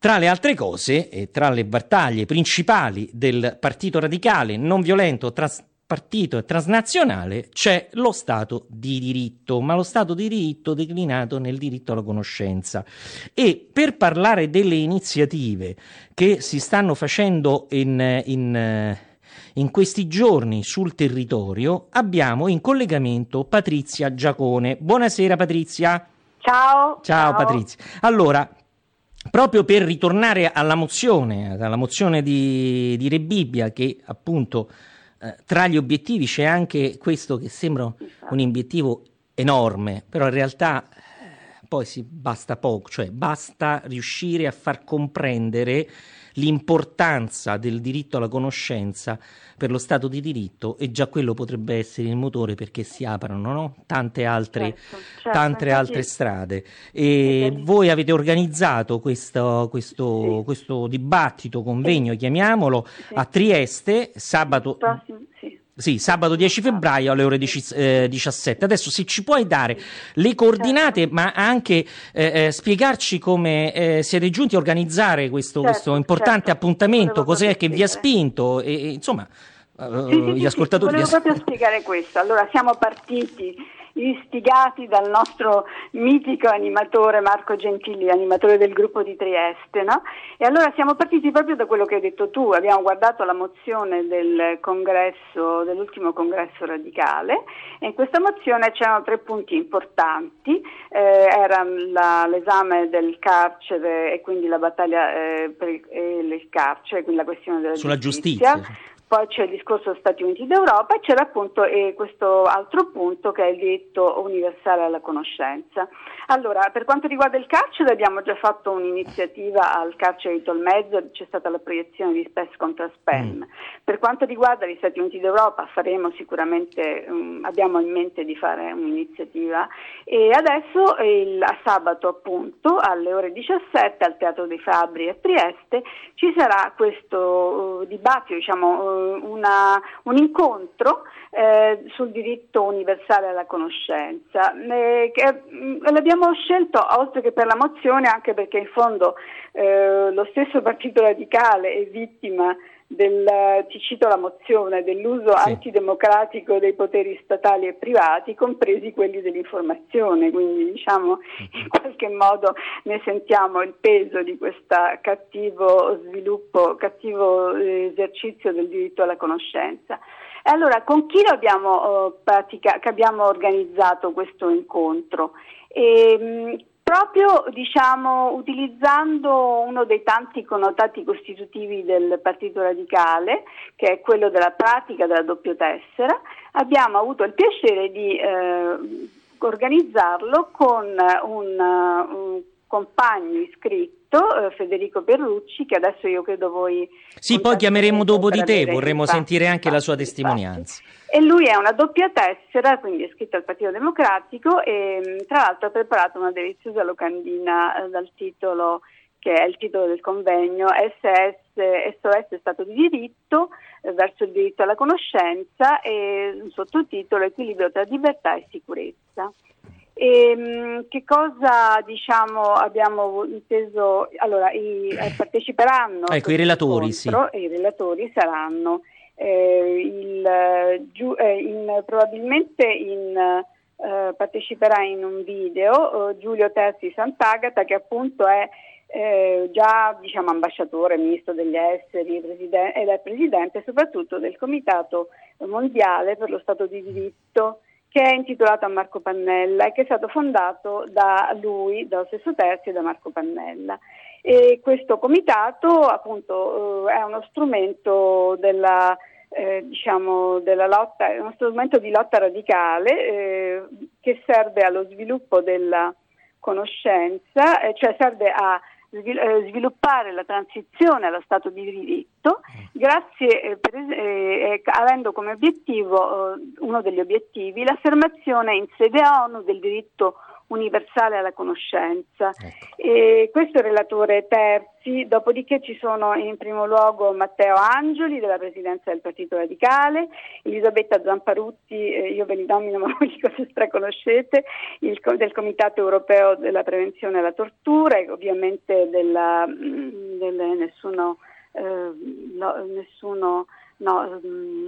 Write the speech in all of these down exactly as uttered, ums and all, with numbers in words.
Tra le altre cose, e tra le battaglie principali del Partito Radicale non violento trans- partito transnazionale, c'è lo Stato di diritto, ma lo Stato di diritto declinato nel diritto alla conoscenza. E per parlare delle iniziative che si stanno facendo in, in, in questi giorni sul territorio, abbiamo in collegamento Patrizia Giacone. Buonasera Patrizia. Ciao. Ciao, ciao. Patrizia. Allora, proprio per ritornare alla mozione, alla mozione di, di Rebibbia, che appunto eh, tra gli obiettivi c'è anche questo che sembra un obiettivo enorme, però in realtà eh, poi si basta poco, cioè basta riuscire a far comprendere l'importanza del diritto alla conoscenza per lo Stato di diritto, e già quello potrebbe essere il motore perché si aprano, no? tante altre, certo, certo, tante infatti, altre strade. E sì, voi avete organizzato questo, questo, sì. questo dibattito, convegno, sì. chiamiamolo, sì. a Trieste, sabato... Prossimo, sì. Sì, sabato dieci febbraio alle ore diciassette. Adesso se ci puoi dare le coordinate, certo. ma anche eh, eh, spiegarci come eh, siete giunti a organizzare questo, certo, questo importante certo. appuntamento, Volevo cos'è che vi ha spiegare. spinto e, e insomma uh, Sì, sì, gli sì, ascoltatori... sì. Volevo proprio spiegare questo. Allora, siamo partiti istigati dal nostro mitico animatore Marco Gentili, animatore del gruppo di Trieste, no? E allora siamo partiti proprio da quello che hai detto tu. Abbiamo guardato la mozione del congresso, dell'ultimo congresso radicale, e in questa mozione c'erano tre punti importanti. Eh, era la, l'esame del carcere e quindi la battaglia eh, per il, il carcere, quindi la questione della sulla giustizia. giustizia. Poi c'è il discorso Stati Uniti d'Europa e c'era appunto eh, questo altro punto che è il diritto universale alla conoscenza. Allora, per quanto riguarda il carcere abbiamo già fatto un'iniziativa al carcere di Tolmezzo, c'è stata la proiezione di Spes contra Spam. Mm. Per quanto riguarda gli Stati Uniti d'Europa faremo sicuramente, um, abbiamo in mente di fare un'iniziativa, e adesso il, a sabato appunto alle ore diciassette al Teatro dei Fabbri a Trieste ci sarà questo uh, dibattito, diciamo uh, Una, un incontro eh, sul diritto universale alla conoscenza, eh, che mh, l'abbiamo scelto oltre che per la mozione anche perché in fondo eh, lo stesso Partito Radicale è vittima del, ti cito la mozione, dell'uso sì. antidemocratico dei poteri statali e privati, compresi quelli dell'informazione, quindi diciamo in qualche modo ne sentiamo il peso di questo cattivo sviluppo, cattivo esercizio del diritto alla conoscenza. E allora con chi lo abbiamo, uh, pratica- che abbiamo organizzato questo incontro? E, mh, proprio diciamo utilizzando uno dei tanti connotati costitutivi del Partito Radicale, che è quello della pratica della doppia tessera, abbiamo avuto il piacere di eh, organizzarlo con un, un compagno iscritto, eh, Federico Perrucci, che adesso io credo voi... Sì, poi chiameremo dopo di te, vorremmo infatti, sentire anche infatti, la sua testimonianza. Infatti. E lui è una doppia tessera, quindi è iscritto al Partito Democratico e tra l'altro ha preparato una deliziosa locandina eh, dal titolo, che è il titolo del convegno, S S, S O S Stato di diritto eh, verso il diritto alla conoscenza, e un sottotitolo Equilibrio tra libertà e sicurezza. E, che cosa diciamo abbiamo inteso? Allora, i, eh, parteciperanno ecco, i relatori, sì. E i relatori saranno eh, il, giu, eh, in, probabilmente in, eh, parteciperà in un video eh, Giulio Terzi Sant'Agata, che appunto è eh, già diciamo ambasciatore, ministro degli esteri, presiden- ed è presidente soprattutto del Comitato Mondiale per lo Stato di diritto, che è intitolato a Marco Pannella e che è stato fondato da lui, dallo stesso Terzi e da Marco Pannella. E questo comitato appunto eh, è uno strumento della eh, diciamo della lotta, è uno strumento di lotta radicale eh, che serve allo sviluppo della conoscenza, eh, cioè serve a sviluppare la transizione allo Stato di diritto, grazie eh, per, eh, avendo come obiettivo eh, uno degli obiettivi l'affermazione in sede ONU del diritto universale alla conoscenza. Ecco. E questo è il relatore Terzi, dopodiché ci sono in primo luogo Matteo Angioli della Presidenza del Partito Radicale, Elisabetta Zamparutti, eh, io ve li nomino ma voi cosa straconoscete, il, del Comitato Europeo della Prevenzione alla Tortura e ovviamente della, delle, nessuno, eh, no, nessuno no,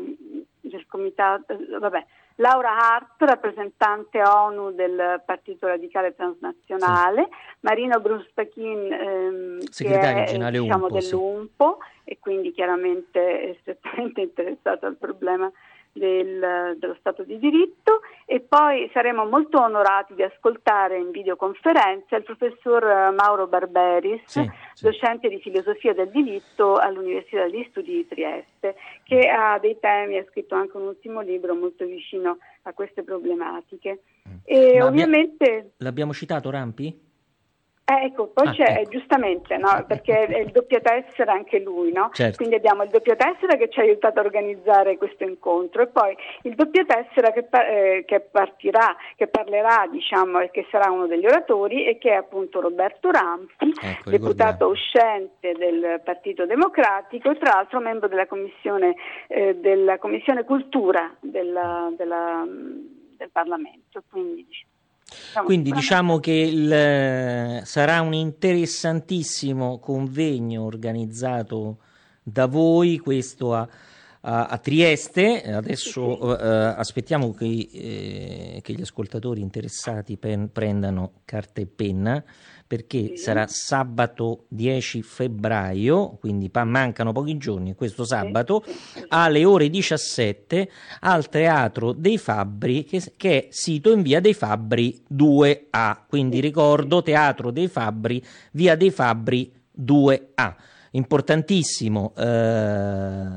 del Comitato, vabbè, Laura Hart, rappresentante ONU del Partito Radicale Transnazionale, sì. Marino Bruspachin, ehm, segretario che è generale diciamo, UNPO, dell'UNPO sì. e quindi chiaramente è strettamente interessato al problema del, dello Stato di diritto, e poi saremo molto onorati di ascoltare in videoconferenza il professor Mauro Barberis, sì, sì. docente di filosofia del diritto all'Università degli Studi di Trieste, che ha dei temi, ha scritto anche un ultimo libro molto vicino a queste problematiche. E Ma ovviamente abbia... l'abbiamo citato Rampi? Eh, ecco, poi ah, c'è ecco. giustamente, no, perché è il doppia tessera anche lui, no? Certo. Quindi abbiamo il doppia tessera che ci ha aiutato a organizzare questo incontro e poi il doppia tessera che, eh, che partirà, che parlerà, diciamo, e che sarà uno degli oratori e che è appunto Roberto Rampi, ecco, deputato uscente del Partito Democratico e tra l'altro membro della commissione, eh, della commissione cultura della, della, del Parlamento. Quindi, Quindi diciamo che il, sarà un interessantissimo convegno organizzato da voi, questo a, a, a Trieste. Adesso uh, aspettiamo che, eh, che gli ascoltatori interessati pen, prendano carta e penna, perché sarà sabato dieci febbraio, quindi mancano pochi giorni, questo sabato, alle ore diciassette al Teatro dei Fabbri, che, che è sito in via dei Fabbri due A, quindi ricordo Teatro dei Fabbri, via dei Fabbri due A. Importantissimo eh,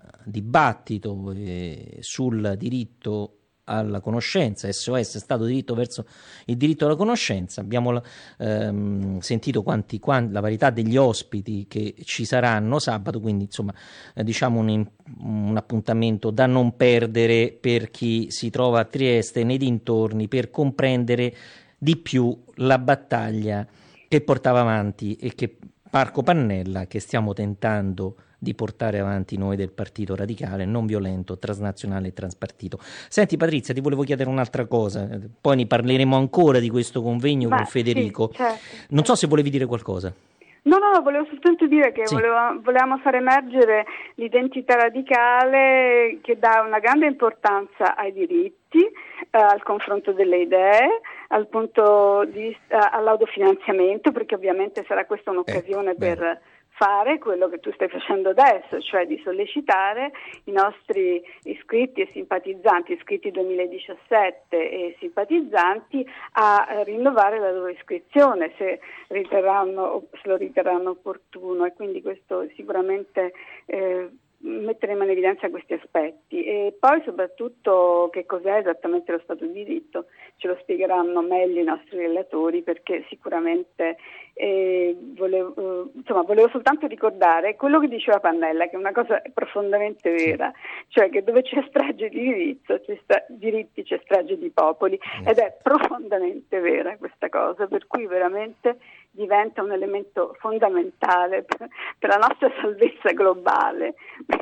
dibattito eh, sul diritto alla conoscenza, S O S, Stato di diritto verso il diritto alla conoscenza. Abbiamo ehm, sentito quanti, quanti, la varietà degli ospiti che ci saranno sabato, quindi insomma eh, diciamo un, un appuntamento da non perdere per chi si trova a Trieste nei dintorni, per comprendere di più la battaglia che portava avanti e che Marco Pannella, che stiamo tentando di portare avanti noi del Partito Radicale, non violento, transnazionale e transpartito. Senti Patrizia, ti volevo chiedere un'altra cosa, poi ne parleremo ancora di questo convegno. Ma con Federico. Sì, certo. Non so se volevi dire qualcosa. No, no, no, volevo soltanto dire che sì. volevo, volevamo far emergere l'identità radicale che dà una grande importanza ai diritti, eh, al confronto delle idee, al punto di vista, all'autofinanziamento, perché ovviamente sarà questa un'occasione eh, per bene. fare quello che tu stai facendo adesso, cioè di sollecitare i nostri iscritti e simpatizzanti, iscritti duemiladiciassette e simpatizzanti, a rinnovare la loro iscrizione se riterranno, se lo riterranno opportuno, e quindi questo sicuramente eh, metteremo in evidenza questi aspetti. E poi soprattutto che cos'è esattamente lo Stato di diritto ce lo spiegheranno meglio i nostri relatori, perché sicuramente eh, volevo, eh, insomma, volevo soltanto ricordare quello che diceva Pannella, che è una cosa profondamente vera, cioè che dove c'è strage di diritto, c'è stra- diritti c'è strage di popoli, ed è profondamente vera questa cosa, per cui veramente diventa un elemento fondamentale per, per la nostra salvezza globale,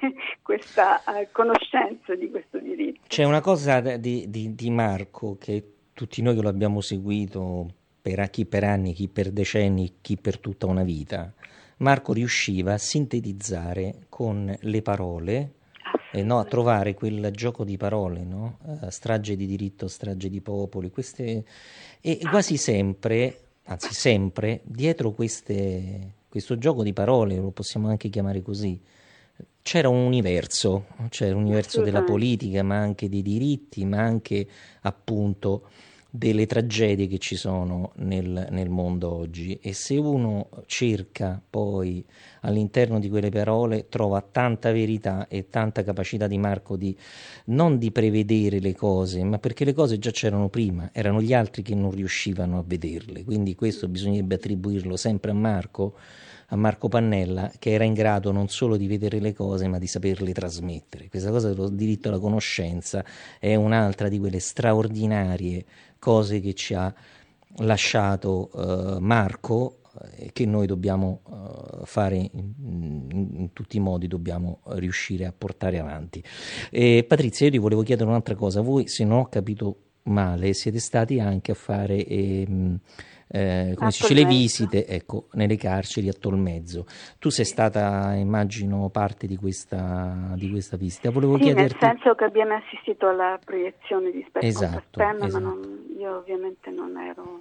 questa uh, conoscenza di questo diritto. C'è una cosa di, di, di Marco che tutti noi che lo abbiamo seguito, per chi per anni, chi per decenni, chi per tutta una vita, Marco riusciva a sintetizzare con le parole, eh, no, a trovare quel gioco di parole, no? Uh, strage di diritto, strage di popoli, queste, e quasi sempre, anzi sempre, dietro queste, questo gioco di parole, lo possiamo anche chiamare così, c'era un universo, c'era un universo della politica, ma anche dei diritti, ma anche appunto delle tragedie che ci sono nel, nel mondo oggi. E se uno cerca poi all'interno di quelle parole, trova tanta verità e tanta capacità di Marco di non di prevedere le cose, ma perché le cose già c'erano prima, erano gli altri che non riuscivano a vederle. Quindi questo bisognerebbe attribuirlo sempre a Marco, a Marco Pannella, che era in grado non solo di vedere le cose ma di saperle trasmettere. Questa cosa dello diritto alla conoscenza è un'altra di quelle straordinarie cose che ci ha lasciato uh, Marco, eh, che noi dobbiamo uh, fare in, in, in tutti i modi, dobbiamo riuscire a portare avanti. E, Patrizia, io ti volevo chiedere un'altra cosa. Voi, se non ho capito male, siete stati anche a fare ehm, eh, come si dice, le visite, ecco, nelle carceri a Tolmezzo. Tu sei stata, immagino, parte di questa, di questa visita. Volevo sì, chiederti... nel senso che abbiamo assistito alla proiezione di Spectrum esatto, Stem, esatto. ma non, io ovviamente non ero...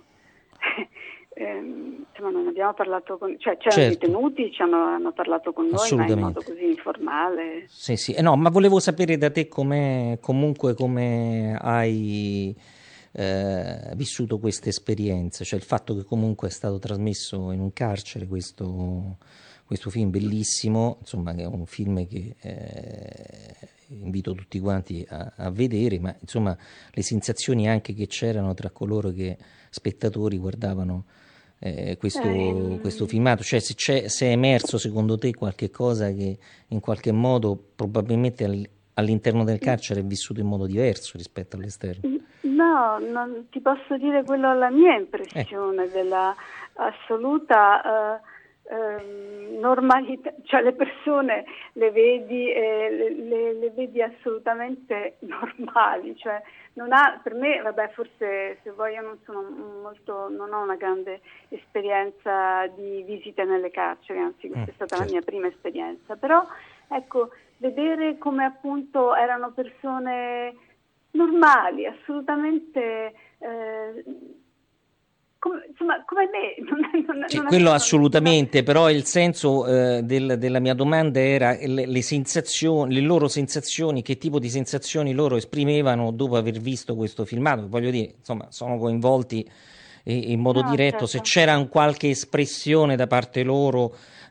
eh, insomma, non abbiamo parlato con... cioè c'erano certo. detenuti, ci hanno, hanno parlato con noi, ma in modo così informale. Sì, sì. Eh, no, ma volevo sapere da te com'è, comunque come hai... Eh, vissuto questa esperienza, cioè il fatto che comunque è stato trasmesso in un carcere questo, questo film bellissimo, insomma, che è un film che eh, invito tutti quanti a, a vedere, ma insomma le sensazioni anche che c'erano tra coloro che spettatori guardavano eh, questo, eh, questo filmato, cioè se, c'è, se è emerso secondo te qualche cosa che in qualche modo probabilmente al, all'interno del carcere è vissuto in modo diverso rispetto all'esterno. No, non ti posso dire quello la mia impressione eh. della assoluta uh, uh, normalità, cioè le persone le vedi, eh, le, le vedi assolutamente normali, cioè non ha, per me, vabbè, forse se vuoi io non sono molto, non ho una grande esperienza di visite nelle carceri, anzi questa mm, è stata certo. la mia prima esperienza, però ecco, vedere come appunto erano persone normali, assolutamente eh, come, insomma, come me. Non, non, sì, non quello avevano... assolutamente, però il senso eh, del, della mia domanda era le, le sensazioni, le loro sensazioni, che tipo di sensazioni loro esprimevano dopo aver visto questo filmato. Voglio dire, insomma, sono coinvolti in modo no, diretto, certo. Se c'era un qualche espressione da parte loro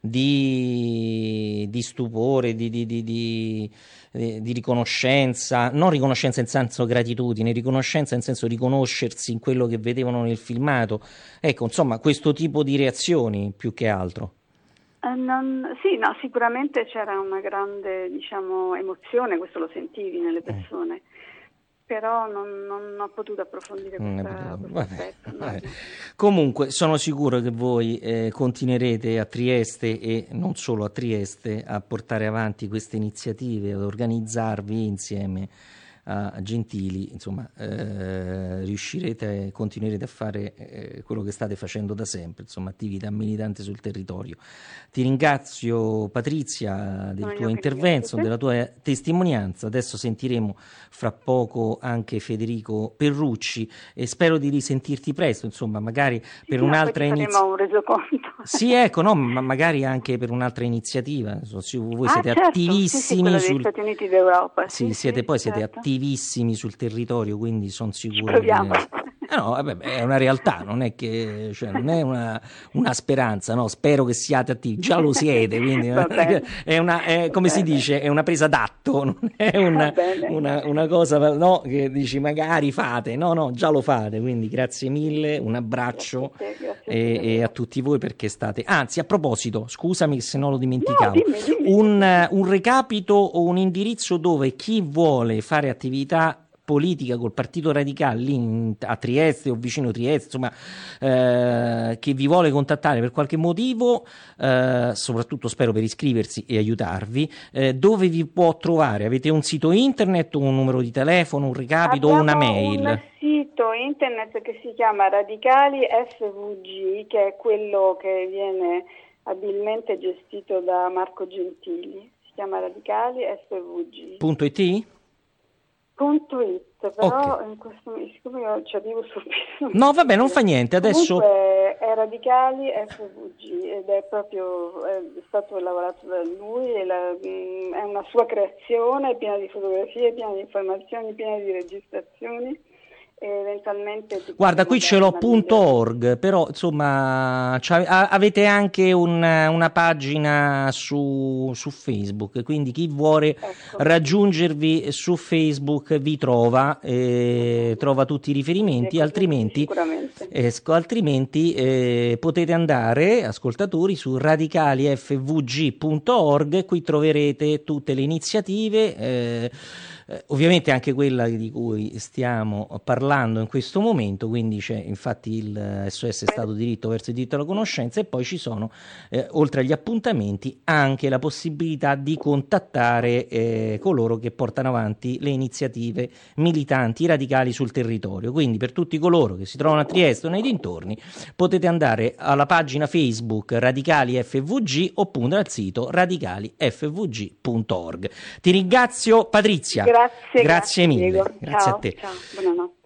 di, di stupore, di, di, di, di, di riconoscenza, non riconoscenza in senso gratitudine, riconoscenza in senso riconoscersi in quello che vedevano nel filmato, ecco, insomma, questo tipo di reazioni più che altro. Eh, non, sì, no, sicuramente c'era una grande, diciamo, emozione, questo lo sentivi nelle persone. Mm. Però non, non ho potuto approfondire questa, questo aspetto. No. Comunque sono sicuro che voi eh, continuerete a Trieste e non solo a Trieste a portare avanti queste iniziative, ad organizzarvi insieme a Gentili, insomma eh, riuscirete, continuerete a fare eh, quello che state facendo da sempre, insomma attività militanti sul territorio. Ti ringrazio Patrizia del tuo intervento, della tua testimonianza. Adesso sentiremo fra poco anche Federico Perrucci e spero di risentirti presto, insomma magari per no, un'altra iniziativa. un resoconto. Sì, ecco, no, ma magari anche per un'altra iniziativa. Voi ah, siete certo. attivissimi sì, sì, sul... degli Stati Uniti d'Europa. Sì, sì, siete sì, poi certo. siete attivissimi sul territorio, quindi sono sicuro Proviamo. che... Eh no, vabbè, è una realtà, non è che cioè, non è una, una speranza, no? Spero che siate attivi, già lo siete, quindi è una, è, come si dice, è una presa d'atto, non è una, una, una cosa no, che dici magari fate, no, no, già lo fate, quindi grazie mille, un abbraccio grazie, grazie e, e a tutti voi perché state... Anzi, a proposito, scusami se non lo dimenticavo, no, dimmi, dimmi. Un, un recapito o un indirizzo dove chi vuole fare attività politica col Partito Radicale lì in, a Trieste o vicino Trieste, insomma, eh, che vi vuole contattare per qualche motivo, eh, soprattutto spero per iscriversi e aiutarvi, eh, dove vi può trovare? Avete un sito internet, un numero di telefono, un recapito o una mail? Un sito internet che si chiama Radicali F V G, che è quello che viene abilmente gestito da Marco Gentili, si chiama Radicali F V G. Punto it? Punto it, però okay. in questo, siccome io ci arrivo subito. No, vabbè, non fa niente, adesso... Comunque è Radicali F V G ed è proprio, è stato lavorato da lui, e la, è una sua creazione, piena di fotografie, piena di informazioni, piena di registrazioni. Eventualmente guarda, qui ce l'ho punto org, però insomma avete anche un, una pagina su, su Facebook, quindi chi vuole ecco. raggiungervi su Facebook vi trova, eh, trova tutti i riferimenti, altrimenti, esco, altrimenti eh, potete andare, ascoltatori, su radicali f v g punto org, qui troverete tutte le iniziative, eh, eh, ovviamente anche quella di cui stiamo parlando in questo momento, quindi c'è infatti il S O S Stato Diritto verso il diritto alla conoscenza, e poi ci sono, eh, oltre agli appuntamenti, anche la possibilità di contattare eh, coloro che portano avanti le iniziative militanti radicali sul territorio. Quindi per tutti coloro che si trovano a Trieste o nei dintorni potete andare alla pagina Facebook Radicali F V G oppure al sito radicali f v g punto org. Ti ringrazio Patrizia. Grazie, grazie mille. Diego. Grazie Ciao, a te. ciao, buonanotte.